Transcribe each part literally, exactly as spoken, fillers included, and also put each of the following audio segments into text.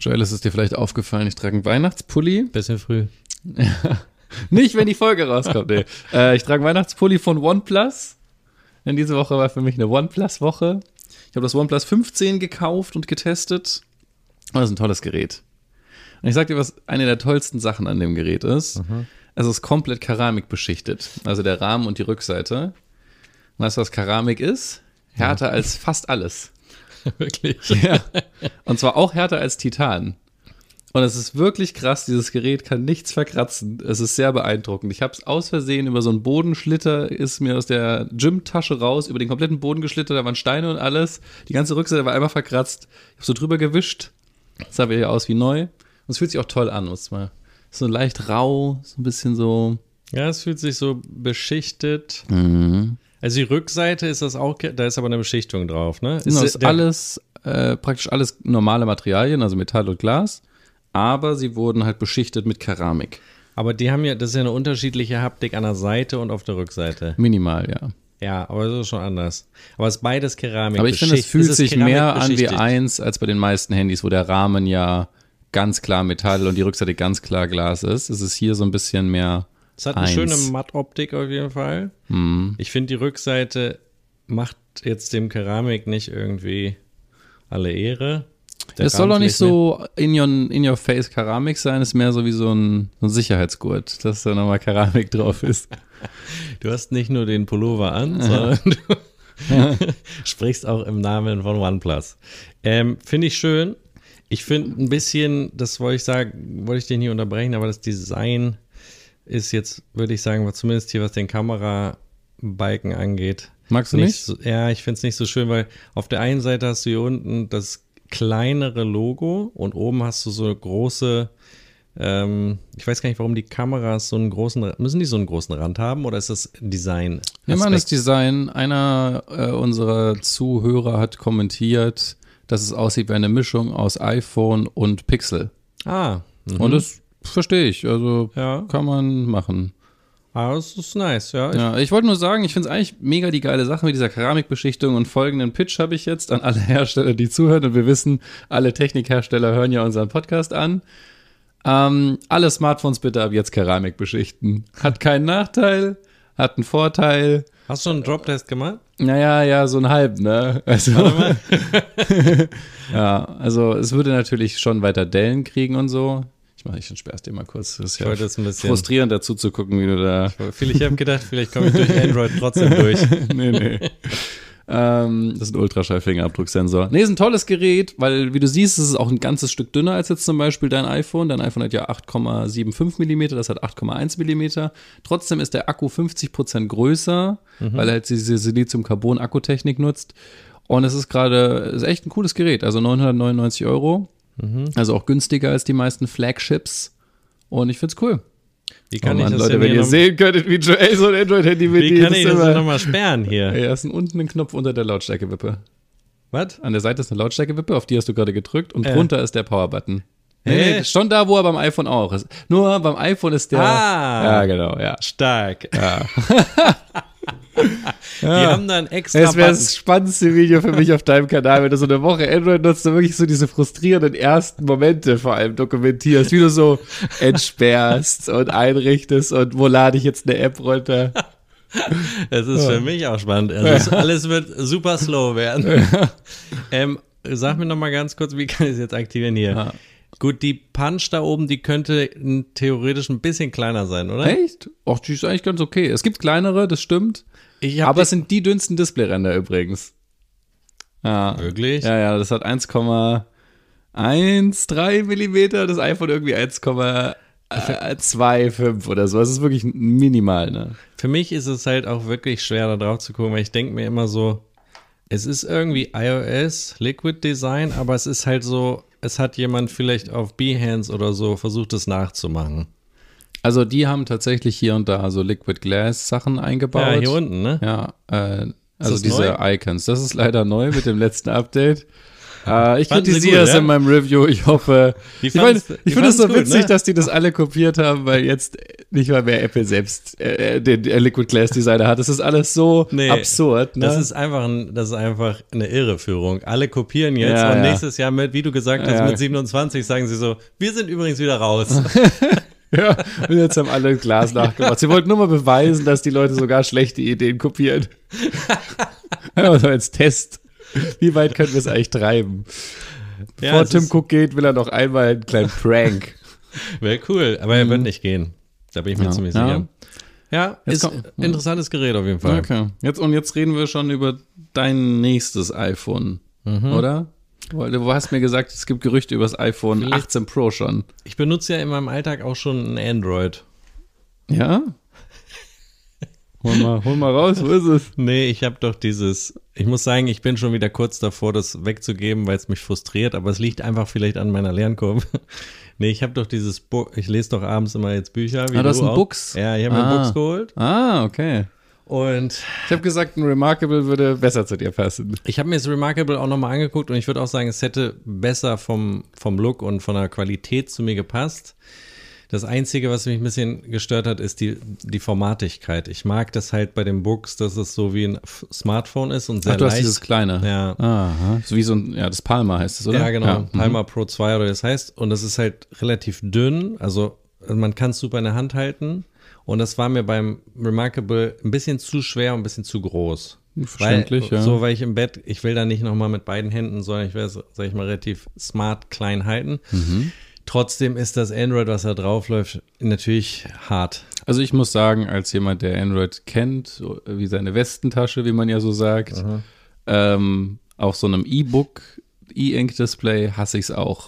Joel, ist es dir vielleicht aufgefallen, ich trage einen Weihnachtspulli. Bisschen früh. Nicht, wenn die Folge rauskommt, nee. Äh, ich trage einen Weihnachtspulli von OnePlus. Denn diese Woche war für mich eine OnePlus-Woche. Ich habe das OnePlus fünfzehn gekauft und getestet. Und das ist ein tolles Gerät. Und ich sag dir, was eine der tollsten Sachen an dem Gerät ist. Mhm. Es ist komplett Keramik beschichtet. Also der Rahmen und die Rückseite. Und weißt du, was Keramik ist? Härter ja. als fast alles. Wirklich? Ja. Und zwar auch härter als Titan. Und es ist wirklich krass, dieses Gerät kann nichts verkratzen. Es ist sehr beeindruckend. Ich habe es aus Versehen über so einen Bodenschlitter, ist mir aus der Gym-Tasche raus, über den kompletten Boden geschlittert, da waren Steine und alles. Die ganze Rückseite war einmal verkratzt. Ich habe so drüber gewischt. Das sah wieder aus wie neu. Und es fühlt sich auch toll an, muss mal. So leicht rau, so ein bisschen so. Ja, es fühlt sich so beschichtet. Mhm. Also die Rückseite ist das auch, da ist aber eine Beschichtung drauf, ne? Ist das ist alles, äh, praktisch alles normale Materialien, also Metall und Glas. Aber sie wurden halt beschichtet mit Keramik. Aber die haben ja, das ist ja eine unterschiedliche Haptik an der Seite und auf der Rückseite. Minimal, ja. Ja, aber das ist schon anders. Aber es ist beides Keramik. Aber ich finde, es fühlt sich mehr an wie eins als bei den meisten Handys, wo der Rahmen ja ganz klar Metall und die Rückseite ganz klar Glas ist. Es ist hier so ein bisschen mehr es hat eine eins. Schöne Mattoptik auf jeden Fall. Mhm. Ich finde, die Rückseite macht jetzt dem Keramik nicht irgendwie alle Ehre. Der es soll doch nicht so in your, in your face Keramik sein, es ist mehr so wie so ein, so ein Sicherheitsgurt, dass da nochmal Keramik drauf ist. Du hast nicht nur den Pullover an, sondern du ja. sprichst auch im Namen von OnePlus. Ähm, finde ich schön. Ich finde ein bisschen, das wollte ich sagen, wollte ich dich nicht unterbrechen, aber das Design ist jetzt, würde ich sagen, zumindest hier, was den Kamerabalken angeht. Magst du nicht? So, ja, ich finde es nicht so schön, weil auf der einen Seite hast du hier unten das kleinere Logo und oben hast du so eine große, ähm, ich weiß gar nicht, warum die Kameras so einen großen, müssen die so einen großen Rand haben oder ist das Design? Wir machen das Design. Einer äh, unserer Zuhörer hat kommentiert, dass es aussieht wie eine Mischung aus iPhone und Pixel. Ah. Mhm. Und das verstehe ich, also ja. kann man machen. Ah, das ist nice, ja. Ich, ja, ich wollte nur sagen, ich finde es eigentlich mega die geile Sache mit dieser Keramikbeschichtung und folgenden Pitch habe ich jetzt an alle Hersteller, die zuhören und wir wissen, alle Technikhersteller hören ja unseren Podcast an. Ähm, alle Smartphones bitte ab jetzt Keramik beschichten. Hat keinen Nachteil, hat einen Vorteil. Hast du einen Drop-Test gemacht? Naja, ja, so ein halb, ne? Also, Warte mal. ja, also es würde natürlich schon weiter Dellen kriegen und so. Ich mache, ich entsperre es dir mal kurz. Das ist ja das ein bisschen frustrierend dazu zu gucken, wie du da. Ich habe gedacht, vielleicht komme ich durch Android trotzdem durch. nee, nee. ähm, das ist ein Ultraschall-Fingerabdrucksensor. Nee, ist ein tolles Gerät, weil, wie du siehst, ist es auch ein ganzes Stück dünner als jetzt zum Beispiel dein iPhone. Dein iPhone hat ja acht Komma fünfundsiebzig Millimeter, das hat acht Komma eins Millimeter. Trotzdem ist der Akku fünfzig Prozent größer, mhm. weil er halt diese Silizium-Carbon-Akkutechnik nutzt. Und es ist gerade, ist echt ein cooles Gerät, also neunhundertneunundneunzig Euro. Mhm. Also auch günstiger als die meisten Flagships. Und ich find's cool. Wie kann oh Mann, ich das Leute, denn wenn ihr noch, sehen könntet, wie Joel so ein Android-Handy mit Wie kann ich das denn nochmal sperren hier? Ja, ist unten ein Knopf unter der Lautstärkewippe. Was? An der Seite ist eine Lautstärkewippe, auf die hast du gerade gedrückt und äh. drunter ist der Power-Button. Hey. Nee, schon da, wo er beim iPhone auch ist. Nur beim iPhone ist der. Ah, ja, genau, ja. Stark. Ja. Die ja. haben dann extra. Das wäre das spannendste Video für mich auf deinem Kanal, wenn du so eine Woche Android nutzt und wirklich so diese frustrierenden ersten Momente vor allem dokumentierst, wie du so entsperrst und einrichtest und wo lade ich jetzt eine App runter. Das ist ja. für mich auch spannend. Also ja. Alles wird super slow werden. Ja. Ähm, sag mir noch mal ganz kurz, wie kann ich es jetzt aktivieren hier? Ja. Gut, die Punch da oben, die könnte theoretisch ein bisschen kleiner sein, oder? Echt? Ach, die ist eigentlich ganz okay. Es gibt kleinere, das stimmt. Aber es sind die dünnsten Displayränder übrigens. Ja. Wirklich? Ja, ja, das hat eins Komma dreizehn Millimeter, das iPhone irgendwie eins Komma fünfundzwanzig oder so. Das ist wirklich minimal, ne? Für mich ist es halt auch wirklich schwer, da drauf zu gucken, weil ich denke mir immer so, es ist irgendwie iOS, Liquid Design, aber es ist halt so, es hat jemand vielleicht auf Behance oder so versucht, es nachzumachen. Also die haben tatsächlich hier und da so Liquid Glass Sachen eingebaut. Ja, hier unten, ne? Ja, äh, also diese neu? Icons. Das ist leider neu mit dem letzten Update. Äh, ich Fanden Sie kritisiere gut, es ja? in meinem Review. Ich hoffe. Die Ich, mein, fanden's- die ich finde es so fanden's gut, witzig, ne? dass die das alle kopiert haben, weil jetzt nicht mal mehr Apple selbst äh, den, den Liquid Glass Designer hat. Das ist alles so Nee, absurd. Ne? Das ist einfach ein, das ist einfach eine Irreführung. Alle kopieren jetzt Ja, und ja. nächstes Jahr mit, wie du gesagt hast, Ja. mit siebenundzwanzig sagen sie so, wir sind übrigens wieder raus. Ja, und jetzt haben alle Glas nachgemacht. Sie wollten nur mal beweisen, dass die Leute sogar schlechte Ideen kopieren. Einfach so als Test. Wie weit können wir es eigentlich treiben? Ja, Bevor es Tim ist- Cook geht, will er noch einmal einen kleinen Prank. Wäre cool, aber er wird nicht gehen. Da bin ich mir Ja. ziemlich Ja. sicher. Ja, Jetzt ist kommt- ein interessantes Gerät auf jeden Fall. Okay. Jetzt, und jetzt reden wir schon über dein nächstes iPhone, oder? Weil du hast mir gesagt, es gibt Gerüchte über das iPhone Vielleicht- achtzehn Pro schon. Ich benutze ja in meinem Alltag auch schon ein Android. Ja? Hol mal, hol mal raus, wo ist es? Nee, ich habe doch dieses, ich muss sagen, ich bin schon wieder kurz davor, das wegzugeben, weil es mich frustriert, aber es liegt einfach vielleicht an meiner Lernkurve. Nee, ich habe doch dieses Buch, ich lese doch abends immer jetzt Bücher. Wie Ah, du hast du ein auch. Books? Ja, ich habe mir Ah. ein Books geholt Ah, okay. und Ich habe gesagt, ein Remarkable würde besser zu dir passen. ich habe mir das Remarkable auch nochmal angeguckt und ich würde auch sagen, es hätte besser vom, vom Look und von der Qualität zu mir gepasst. Das Einzige, was mich ein bisschen gestört hat, ist die, die Formatigkeit. Ich mag das halt bei den Books, dass es so wie ein F- Smartphone ist und sehr Ach, du hast leicht. dieses kleine. Ja. Aha. So wie so ein, ja, das Palma heißt es, oder? Ja, genau. mhm. Palma Pro zwei oder das heißt. Und das ist halt relativ dünn. Also man kann es super in der Hand halten. Und das war mir beim Remarkable ein bisschen zu schwer und ein bisschen zu groß. Verständlich, weil, ja. So, weil ich im Bett, ich will da nicht nochmal mit beiden Händen, sondern ich will es, sag ich mal, relativ smart klein halten. Mhm. Trotzdem ist das Android, was da drauf läuft, natürlich hart. Also ich muss sagen, als jemand, der Android kennt, so wie seine Westentasche, wie man ja so sagt, ähm, auf so einem E-Book, E-Ink-Display hasse ich es auch.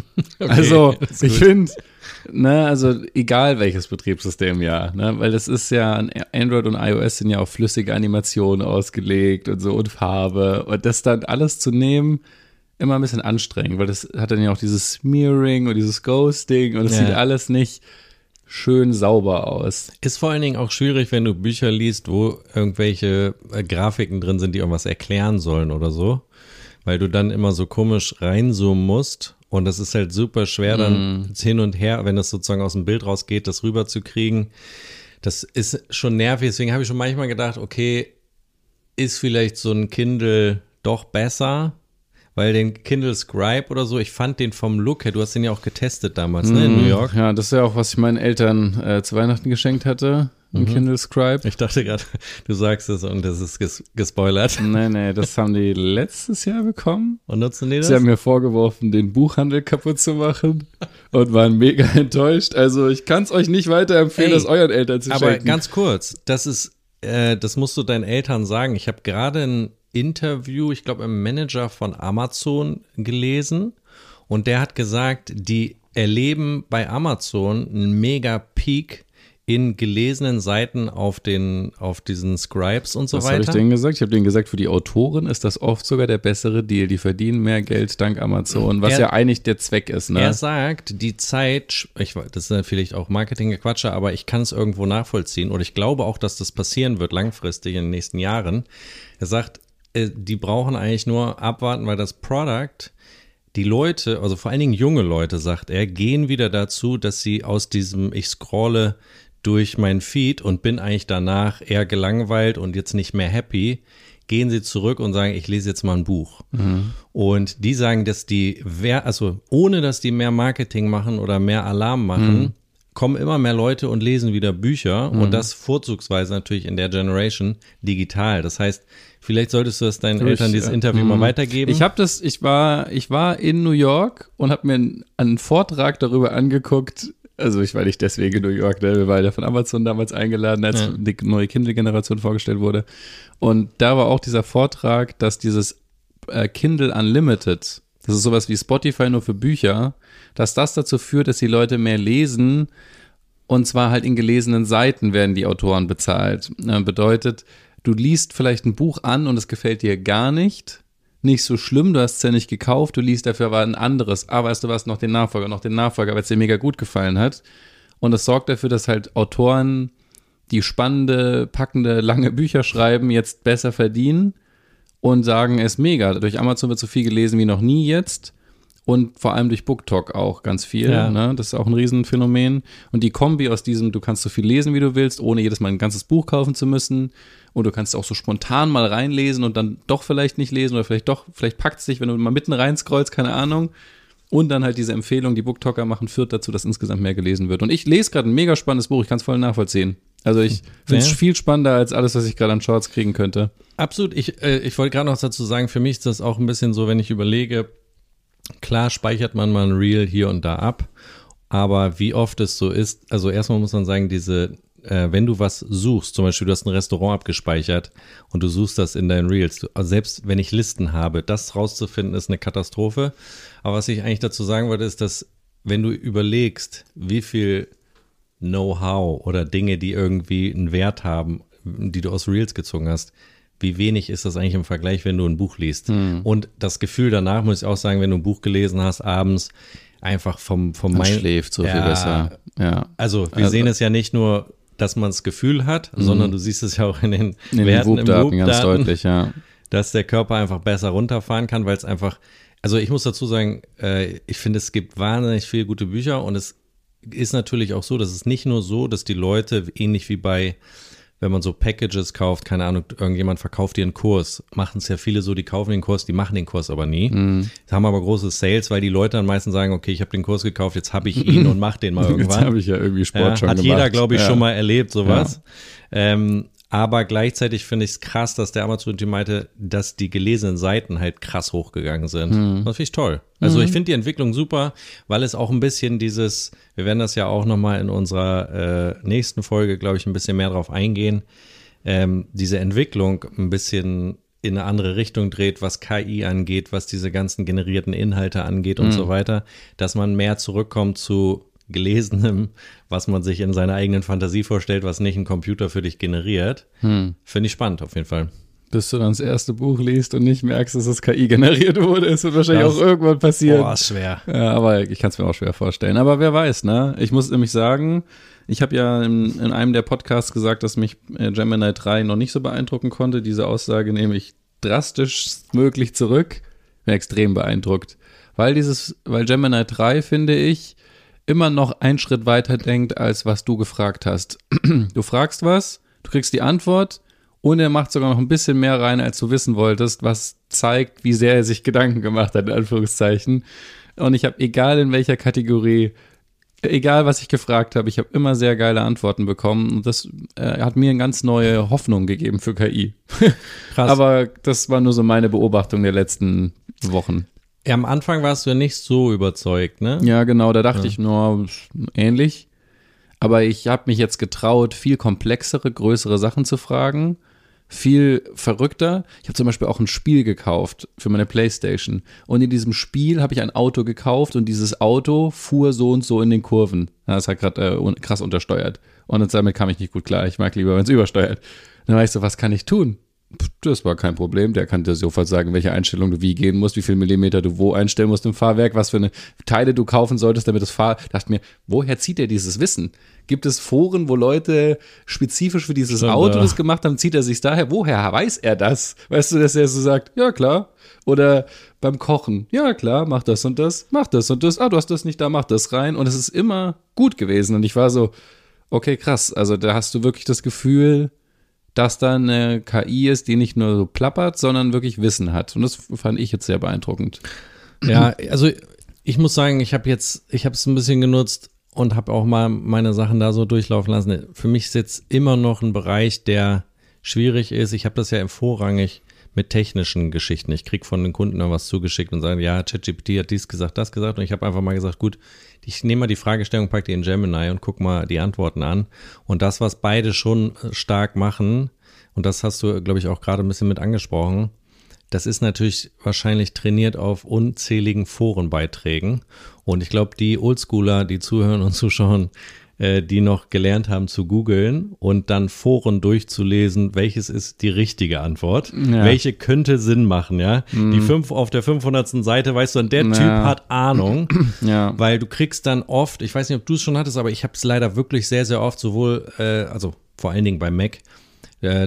Also ist ich gut. finde, ne, also egal welches Betriebssystem ja, ne, weil das ist ja, an Android und iOS sind ja auf flüssige Animationen ausgelegt und so und Farbe und das dann alles zu nehmen, immer ein bisschen anstrengend, weil das hat dann ja auch dieses Smearing und dieses Ghosting und das Ja. sieht alles nicht schön sauber aus. Ist vor allen Dingen auch schwierig, wenn du Bücher liest, wo irgendwelche äh, Grafiken drin sind, die irgendwas erklären sollen oder so, weil du dann immer so komisch reinzoomen musst und das ist halt super schwer dann hin und her, wenn das sozusagen aus dem Bild rausgeht, das rüberzukriegen. Das ist schon nervig, deswegen habe ich schon manchmal gedacht, okay, ist vielleicht so ein Kindle doch besser, weil den Kindle Scribe oder so, ich fand den vom Look her, du hast den ja auch getestet damals, ne, in New York. Ja, das ist ja auch, was ich meinen Eltern äh, zu Weihnachten geschenkt hatte, ein Kindle Scribe. Ich dachte gerade, du sagst es und das ist ges gespoilert. Nee, nee, das haben die letztes Jahr bekommen. Und nutzen die das? Sie haben mir vorgeworfen, den Buchhandel kaputt zu machen und waren mega enttäuscht. Also ich kann es euch nicht weiterempfehlen, Ey, das euren Eltern zu Aber schenken. ganz kurz, das ist, äh, das musst du deinen Eltern sagen. Ich habe gerade ein Interview, ich glaube, im Manager von Amazon gelesen und der hat gesagt, die erleben bei Amazon einen mega Peak in gelesenen Seiten auf den, auf diesen Scribes und so Was habe ich weiter. denen gesagt? Ich habe denen gesagt, für die Autoren ist das oft sogar der bessere Deal. Die verdienen mehr Geld dank Amazon, was Er- ja eigentlich der Zweck ist. Ne? Er sagt, die Zeit, ich, weiß, das ist vielleicht auch Marketinggequatsche, aber ich kann es irgendwo nachvollziehen und ich glaube auch, dass das passieren wird langfristig in den nächsten Jahren. Er sagt, äh, die brauchen eigentlich nur abwarten, weil das Product, die Leute, also vor allen Dingen junge Leute, sagt er, gehen wieder dazu, dass sie aus diesem, ich scrolle durch mein Feed und bin eigentlich danach eher gelangweilt und jetzt nicht mehr happy, gehen sie zurück und sagen, ich lese jetzt mal ein Buch. Und die sagen, dass die, wer, also ohne dass die mehr Marketing machen oder mehr Alarm machen, kommen immer mehr Leute und lesen wieder Bücher und das vorzugsweise natürlich in der Generation digital. Das heißt, vielleicht solltest du es deinen Durch, Eltern dieses äh, Interview mal weitergeben. Ich habe das, ich war, ich war in New York und habe mir einen, einen Vortrag darüber angeguckt. Also ich war nicht deswegen in New York, ne? Wir waren ja von Amazon damals eingeladen, als Ja. die neue Kindle-Generation vorgestellt wurde. Und da war auch dieser Vortrag, dass dieses äh, Kindle Unlimited, das ist sowas wie Spotify nur für Bücher, dass das dazu führt, dass die Leute mehr lesen und zwar halt in gelesenen Seiten werden die Autoren bezahlt. Äh, bedeutet, du liest vielleicht ein Buch an und es gefällt dir gar nicht. Nicht so schlimm, du hast es ja nicht gekauft, du liest dafür aber ein anderes. Aber weißt du was, noch den Nachfolger, noch den Nachfolger, weil es dir mega gut gefallen hat. Und das sorgt dafür, dass halt Autoren, die spannende, packende, lange Bücher schreiben, jetzt besser verdienen. und sagen, es ist mega. Durch Amazon wird so viel gelesen wie noch nie jetzt. Und vor allem durch BookTok auch ganz viel. Ja. Ne? Das ist auch ein Riesenphänomen. Und die Kombi aus diesem, du kannst so viel lesen, wie du willst, ohne jedes Mal ein ganzes Buch kaufen zu müssen. Und du kannst auch so spontan mal reinlesen und dann doch vielleicht nicht lesen oder vielleicht doch, vielleicht packt es dich, wenn du mal mitten reinscrollst, keine Ahnung. Und dann halt diese Empfehlung, die BookToker machen, führt dazu, dass insgesamt mehr gelesen wird. Und ich lese gerade ein mega spannendes Buch, ich kann es voll nachvollziehen. Also ich finde es Ja. viel spannender als alles, was ich gerade an Shorts kriegen könnte. Absolut. Ich, äh, ich wollte gerade noch dazu sagen, für mich ist das auch ein bisschen so, wenn ich überlege, klar speichert man mal ein Reel hier und da ab, aber wie oft es so ist, also erstmal muss man sagen, diese, äh, wenn du was suchst, zum Beispiel du hast ein Restaurant abgespeichert und du suchst das in deinen Reels, du, also selbst wenn ich Listen habe, das rauszufinden ist eine Katastrophe, aber was ich eigentlich dazu sagen wollte, ist, dass wenn du überlegst, wie viel Know-how oder Dinge, die irgendwie einen Wert haben, die du aus Reels gezogen hast, wie wenig ist das eigentlich im Vergleich, wenn du ein Buch liest? Hm. Und das Gefühl danach, muss ich auch sagen, wenn du ein Buch gelesen hast, abends, einfach vom, vom Man Mind- schläft so ja, viel besser. Ja. Also, wir Also- sehen es ja nicht nur, dass man das Gefühl hat, sondern du siehst es ja auch in den In den Werten im Whoop-Daten ganz Whoop-Daten, deutlich, ja. dass der Körper einfach besser runterfahren kann, weil es einfach, also ich muss dazu sagen, äh, ich finde, es gibt wahnsinnig viele gute Bücher und es ist natürlich auch so, dass es nicht nur so, dass die Leute, ähnlich wie bei, wenn man so Packages kauft, keine Ahnung, irgendjemand verkauft dir einen Kurs, machen es ja viele so, die kaufen den Kurs, die machen den Kurs aber nie. Mhm. Haben aber große Sales, weil die Leute dann meistens sagen, okay, ich habe den Kurs gekauft, jetzt habe ich ihn und mach den mal irgendwann. Jetzt habe ich ja irgendwie Sport Ja, schon hat gemacht. jeder, glaube ich, ja. schon mal erlebt, sowas. Ähm, aber gleichzeitig finde ich es krass, dass der Amazon-Team meinte, dass die gelesenen Seiten halt krass hochgegangen sind. Mhm. Das finde ich toll. Also ich finde die Entwicklung super, weil es auch ein bisschen dieses, wir werden das ja auch nochmal in unserer äh, nächsten Folge, glaube ich, ein bisschen mehr drauf eingehen, ähm, diese Entwicklung ein bisschen in eine andere Richtung dreht, was K I angeht, was diese ganzen generierten Inhalte angeht und Mhm. so weiter, dass man mehr zurückkommt zu Gelesenem, was man sich in seiner eigenen Fantasie vorstellt, was nicht ein Computer für dich generiert. Hm. Finde ich spannend auf jeden Fall. Bis du dann das erste Buch liest und nicht merkst, dass es K I generiert wurde. Es wird wahrscheinlich Das- auch irgendwann passieren. Boah, ist schwer. Ja, aber ich kann es mir auch schwer vorstellen. Aber wer weiß, ne? Ich muss nämlich sagen, ich habe ja in, in einem der Podcasts gesagt, dass mich äh, Gemini drei noch nicht so beeindrucken konnte. Diese Aussage nehme ich drastisch möglich zurück. Bin extrem beeindruckt. Weil dieses, weil Gemini drei, finde ich, immer noch einen Schritt weiter denkt, als was du gefragt hast. Du fragst was, du kriegst die Antwort und er macht sogar noch ein bisschen mehr rein, als du wissen wolltest, was zeigt, wie sehr er sich Gedanken gemacht hat, in Anführungszeichen. Und ich habe, egal in welcher Kategorie, egal was ich gefragt habe, ich habe immer sehr geile Antworten bekommen und das äh, hat mir eine ganz neue Hoffnung gegeben für K I. Krass. Aber das war nur so meine Beobachtung der letzten Wochen. Ja, am Anfang warst du ja nicht so überzeugt, ne? Ja, genau, da dachte ich nur ähnlich. Aber ich habe mich jetzt getraut, viel komplexere, größere Sachen zu fragen. Viel verrückter. Ich habe zum Beispiel auch ein Spiel gekauft für meine Playstation. Und in diesem Spiel habe ich ein Auto gekauft und dieses Auto fuhr so und so in den Kurven. Das hat gerade äh, krass untersteuert. Und damit kam ich nicht gut klar. Ich mag lieber, wenn es übersteuert. Dann war ich so, was kann ich tun? Das war kein Problem. Der kann dir sofort sagen, welche Einstellung du wie gehen musst, wie viel Millimeter du wo einstellen musst im Fahrwerk, was für eine Teile du kaufen solltest, damit das Fahr... Ich dachte mir, woher zieht er dieses Wissen? Gibt es Foren, wo Leute spezifisch für dieses Stimmt, Auto ja. das gemacht haben, zieht er sich daher? Woher weiß er das? Weißt du, dass er so sagt, ja klar. Oder beim Kochen, ja klar, mach das und das, mach das und das. Ah, du hast das nicht da, mach das rein. Und es ist immer gut gewesen. Und ich war so, okay, krass. Also da hast du wirklich das Gefühl, dass da eine K I ist, die nicht nur so plappert, sondern wirklich Wissen hat. Und das fand ich jetzt sehr beeindruckend. Ja, also ich muss sagen, ich habe jetzt, ich habe es ein bisschen genutzt und habe auch mal meine Sachen da so durchlaufen lassen. Für mich ist jetzt immer noch ein Bereich, der schwierig ist. Ich habe das ja vorrangig mit technischen Geschichten. Ich kriege von den Kunden dann was zugeschickt und sagen, ja, ChatGPT hat dies gesagt, das gesagt. Und ich habe einfach mal gesagt, gut, ich nehme mal die Fragestellung, pack die in Gemini und guck mal die Antworten an. Und das, was beide schon stark machen, und das hast du, glaube ich, auch gerade ein bisschen mit angesprochen, das ist natürlich wahrscheinlich trainiert auf unzähligen Forenbeiträgen. Und ich glaube, die Oldschooler, die zuhören und zuschauen, äh, die noch gelernt haben zu googeln und dann Foren durchzulesen, welches ist die richtige Antwort, Ja. welche könnte Sinn machen, ja. Mhm. Die fünf auf der fünfhundertsten Seite, weißt du, und der Ja. Typ hat Ahnung, Ja. weil du kriegst dann oft, ich weiß nicht, ob du es schon hattest, aber ich habe es leider wirklich sehr, sehr oft, sowohl, äh, also vor allen Dingen bei Mac, äh, dann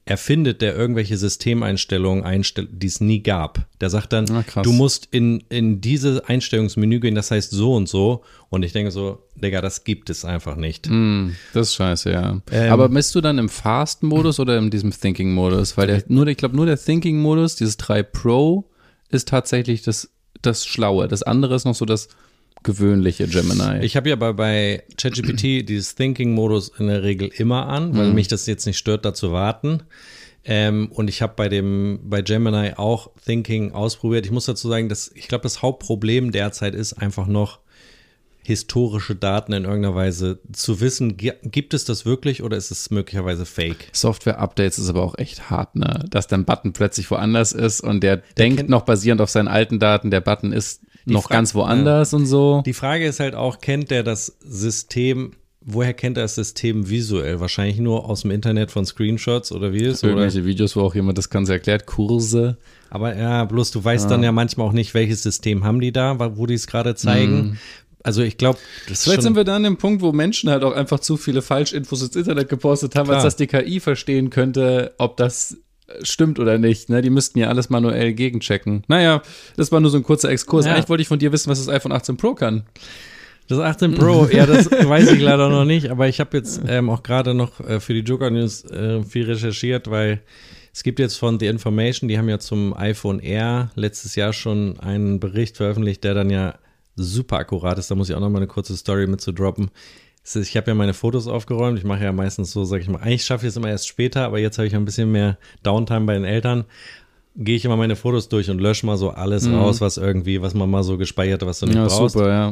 erfindet der irgendwelche Systemeinstellungen, einstell- die es nie gab. Der sagt dann, Ah, krass. du musst in, in diese Einstellungsmenü gehen, das heißt so und so. Und ich denke so, Digga, das gibt es einfach nicht. Mm, das ist scheiße, ja. Ähm, Aber bist du dann im Fast-Modus oder in diesem Thinking-Modus? Weil der, nur, ich glaube, nur der Thinking-Modus, dieses drei Pro, ist tatsächlich das, das Schlaue. Das andere ist noch so das gewöhnliche Gemini. Ich habe ja bei, bei ChatGPT dieses Thinking-Modus in der Regel immer an, weil Mhm. mich das jetzt nicht stört, da zu warten. Ähm, und ich habe bei dem bei Gemini auch Thinking ausprobiert. Ich muss dazu sagen, dass ich glaube, das Hauptproblem derzeit ist einfach noch historische Daten in irgendeiner Weise zu wissen. Gi- Gibt es das wirklich oder ist es möglicherweise Fake? Software-Updates ist aber auch echt hart, ne? Dass dein Button plötzlich woanders ist und der, denkt kennt- noch basierend auf seinen alten Daten, der Button ist noch Fra- ganz woanders und so. Die Frage ist halt auch, kennt der das System, woher kennt er das System visuell? Wahrscheinlich nur aus dem Internet von Screenshots oder wie es? Oder? Irgendwelche Videos, wo auch jemand das Ganze erklärt, Kurse. Aber ja, bloß du weißt dann ja manchmal auch nicht, welches System haben die da, wo die es gerade zeigen. Also ich glaube, das ist Vielleicht schon, sind wir da an dem Punkt, wo Menschen halt auch einfach zu viele Falschinfos ins Internet gepostet haben, Klar. als dass die K I verstehen könnte, ob das stimmt oder nicht. Ne? Die müssten ja alles manuell gegenchecken. Naja, das war nur so ein kurzer Exkurs. Ja. Eigentlich wollte ich von dir wissen, was das iPhone achtzehn Pro kann. das achtzehn Pro, ja, das weiß ich leider noch nicht, aber ich habe jetzt ähm, auch gerade noch äh, für die Joker News äh, viel recherchiert, weil es gibt jetzt von The Information, die haben ja zum iPhone Air letztes Jahr schon einen Bericht veröffentlicht, der dann ja super akkurat ist. Da muss ich auch noch mal eine kurze Story mit zu droppen. Es ist- Ich habe ja meine Fotos aufgeräumt. Ich mache ja meistens so, sag ich mal, eigentlich schaffe ich es immer erst später, aber jetzt habe ich ein bisschen mehr Downtime bei den Eltern. Gehe ich immer meine Fotos durch und lösche mal so alles raus, was irgendwie, was man mal so gespeichert hat, was du nicht Ja, brauchst. super, ja.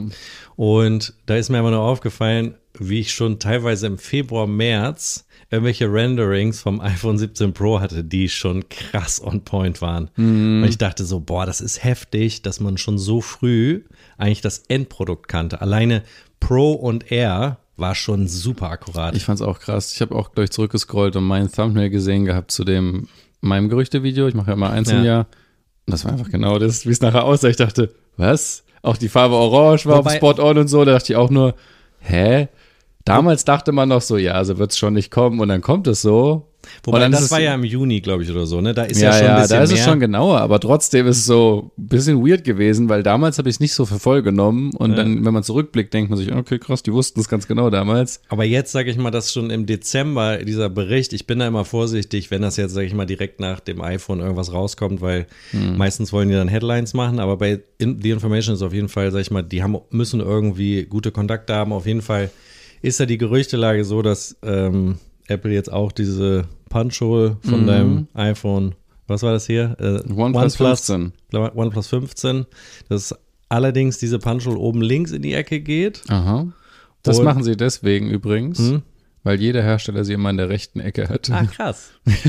Und da ist mir aber nur aufgefallen, wie ich schon teilweise im Februar, März irgendwelche Renderings vom iPhone siebzehn Pro hatte, die schon krass on point waren. Mhm. Und ich dachte so, boah, das ist heftig, dass man schon so früh eigentlich das Endprodukt kannte. Alleine Pro und Air war schon super akkurat. Ich fand's auch krass. Ich habe auch gleich zurückgescrollt und mein Thumbnail gesehen gehabt zu dem meinem Gerüchte-Video. Ich mache ja immer eins im Ja. Jahr. Und das war einfach genau das, wie es nachher aussah. Ich dachte, was? Auch die Farbe Orange war Wobei- auf Spot-On und so. Da dachte ich auch nur, hä? Damals dachte man noch so, ja, so wird's schon nicht kommen und dann kommt es so. Wobei, und dann das ist es- war ja im Juni, glaube ich, oder so, ne? Da ist ja, ja, schon ein ja, bisschen da ist mehr. es schon genauer, aber trotzdem ist es so ein bisschen weird gewesen, weil damals habe ich es nicht so für voll genommen und Ja. dann, wenn man zurückblickt, denkt man sich, okay, krass, die wussten es ganz genau damals. Aber jetzt sage ich mal, dass schon im Dezember dieser Bericht, ich bin da immer vorsichtig, wenn das jetzt, sage ich mal, direkt nach dem iPhone irgendwas rauskommt, weil Hm. meistens wollen die dann Headlines machen, aber bei in, The Information ist auf jeden Fall, sage ich mal, die haben, müssen irgendwie gute Kontakte haben. Auf jeden Fall ist da die Gerüchtelage so, dass ähm, Apple jetzt auch diese Punch-Hole von Mhm. deinem iPhone, was war das hier? Äh, OnePlus fünfzehn. OnePlus fünfzehn, dass allerdings diese Punch-Hole oben links in die Ecke geht. Aha. Das Und- machen sie deswegen übrigens, Hm? weil jeder Hersteller sie immer in der rechten Ecke hat. Ah, krass.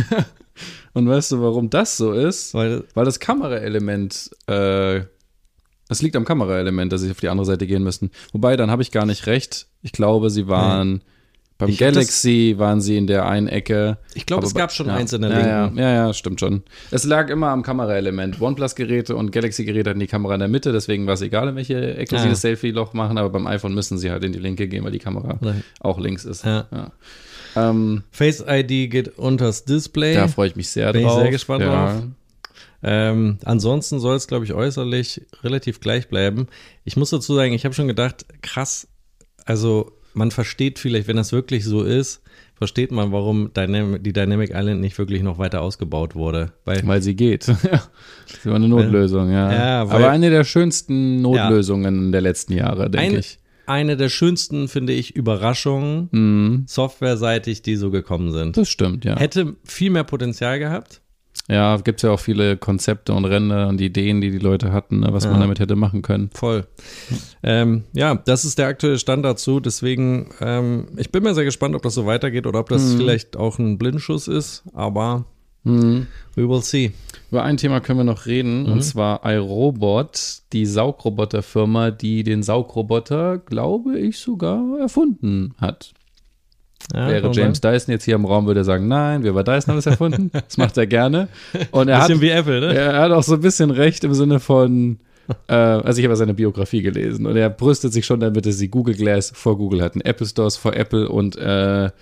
Und weißt du, warum das so ist? Weil Weil das Kameraelement, äh, das liegt am Kameraelement, dass sie auf die andere Seite gehen müssen. Wobei, dann habe ich gar nicht recht. Ich glaube, sie waren beim Ich hab Galaxy waren sie in der einen Ecke. Ich glaube, Aber es bei- gab schon ja, eins in der ja, ja, linken. ja, ja, stimmt schon. Es lag immer am Kameraelement. OnePlus-Geräte und Galaxy-Geräte hatten die Kamera in der Mitte, deswegen war es egal, in welche Ecke Ah. sie das Selfie-Loch machen, aber beim iPhone müssen sie halt in die linke gehen, weil die Kamera Nein. auch links ist. Ja. Ja. Ähm, Face I D geht unters Display. da freue ich mich sehr Bin ich drauf. sehr gespannt ja. drauf. Ähm, ansonsten soll es, glaube ich, äußerlich relativ gleich bleiben. Ich muss dazu sagen, ich habe schon gedacht, krass, also man versteht vielleicht, wenn das wirklich so ist, versteht man, warum Dynam- die Dynamic Island nicht wirklich noch weiter ausgebaut wurde. Weil Weil sie geht. Ja. Das war eine Notlösung, ja. Ja, weil- Aber eine der schönsten Notlösungen der letzten Jahre, denke eine, ich. eine der schönsten, finde ich, Überraschungen, Mhm. softwareseitig, die so gekommen sind. Das stimmt, ja. Hätte viel mehr Potenzial gehabt. Ja, gibt es ja auch viele Konzepte und Ränder und Ideen, die die Leute hatten, ne, was Ja. man damit hätte machen können. Voll. Ähm, ja, das ist der aktuelle Stand dazu. Deswegen, ähm, ich bin mir sehr gespannt, ob das so weitergeht oder ob das Mhm. vielleicht auch ein Blindschuss ist. Aber Mhm. we will see. Über ein Thema können wir noch reden, Mhm. und zwar iRobot, die Saugroboterfirma, die den Saugroboter, glaube ich, sogar erfunden hat. Ja, Wäre kann man James sagen. Dyson jetzt hier im Raum, würde er sagen, nein, wir bei Dyson haben es erfunden. Das macht er gerne. Und er hat, Bisschen wie Apple, ne? er hat auch so ein bisschen recht im Sinne von, äh, also ich habe ja seine Biografie gelesen und er brüstet sich schon damit, dass sie Google Glass vor Google hatten, Apple Stores vor Apple und äh,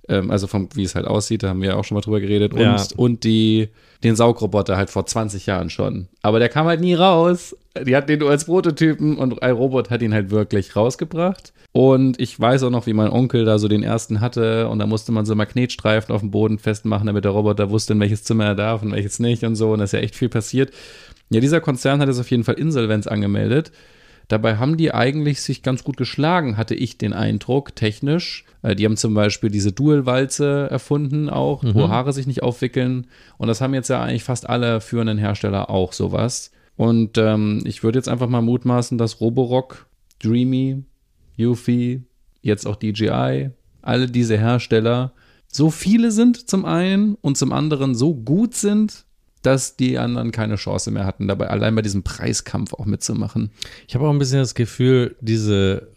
ähm, also vom, wie es halt aussieht, da haben wir ja auch schon mal drüber geredet. Und, Ja. und die, den Saugroboter halt vor zwanzig Jahren schon. Aber der kam halt nie raus. Die hatten den nur als Prototypen und iRobot hat ihn halt wirklich rausgebracht. Und ich weiß auch noch, wie mein Onkel da so den ersten hatte und da musste man so Magnetstreifen auf dem Boden festmachen, damit der Roboter wusste, in welches Zimmer er darf und welches nicht und so. Und da ist ja echt viel passiert. Ja, dieser Konzern hat jetzt auf jeden Fall Insolvenz angemeldet. Dabei haben die eigentlich sich ganz gut geschlagen, hatte ich den Eindruck, technisch. Die haben zum Beispiel diese Dual-Walze erfunden auch, mhm. wo Haare sich nicht aufwickeln. Und das haben jetzt ja eigentlich fast alle führenden Hersteller auch sowas. Und ähm, ich würde jetzt einfach mal mutmaßen, dass Roborock, Dreamy, Eufy, jetzt auch D J I, alle diese Hersteller so viele sind zum einen und zum anderen so gut sind, dass die anderen keine Chance mehr hatten, dabei allein bei diesem Preiskampf auch mitzumachen. Ich habe auch ein bisschen das Gefühl, diese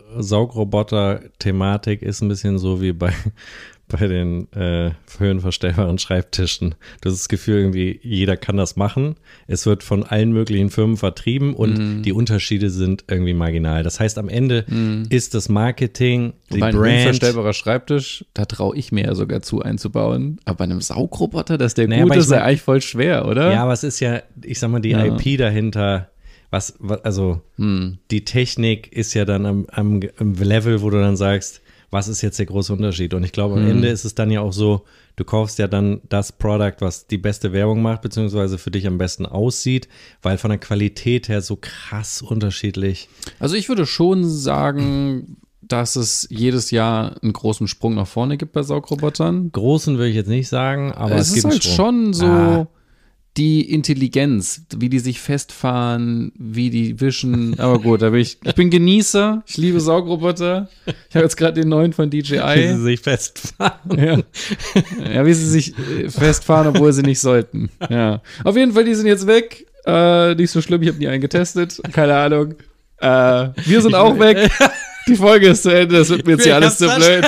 Saugroboter-Thematik ist ein bisschen so wie bei, bei den äh, höhenverstellbaren Schreibtischen. Du hast das Gefühl, irgendwie jeder kann das machen. Es wird von allen möglichen Firmen vertrieben und mhm. die Unterschiede sind irgendwie marginal. Das heißt, am Ende mhm. ist das Marketing, die bei Brand. Ein höhenverstellbarer Schreibtisch, da traue ich mir ja sogar zu einzubauen. Aber bei einem Saugroboter, dass der naja, gut ist, ist mein, ja eigentlich voll schwer, oder? Ja, aber es ist ja, ich sag mal, die ja. I P dahinter. Was, was also hm. die Technik ist ja dann am, am, am Level, wo du dann sagst, was ist jetzt der große Unterschied? Und ich glaube, am hm. Ende ist es dann ja auch so, du kaufst ja dann das Product, was die beste Werbung macht, beziehungsweise für dich am besten aussieht, weil von der Qualität her so krass unterschiedlich. Also ich würde schon sagen, dass es jedes Jahr einen großen Sprung nach vorne gibt bei Saugrobotern. Großen würde ich jetzt nicht sagen, aber es, es gibt ist halt einen Sprung. schon so Ah. die Intelligenz, wie die sich festfahren, wie die wischen. Aber gut, da bin ich, ich bin Genießer, ich liebe Saugroboter. Ich habe jetzt gerade den neuen von D J I. Wie sie sich festfahren. Ja. ja, wie sie sich festfahren, obwohl sie nicht sollten. Ja. Auf jeden Fall, die sind jetzt weg. Äh, nicht so schlimm, ich habe nie einen getestet. Keine Ahnung. Äh, wir sind auch weg. Die Folge ist zu Ende, das wird mir jetzt hier alles zu blöd.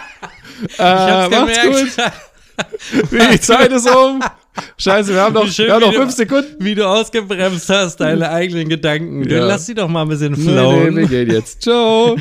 Äh, macht's gut. Die Zeit ist um. Scheiße, wir haben noch, Schön, wir haben noch du, fünf Sekunden. Wie du ausgebremst hast, deine eigenen Gedanken. Ja. Lass sie doch mal ein bisschen flowen. Nee, nee, wir gehen jetzt. Ciao.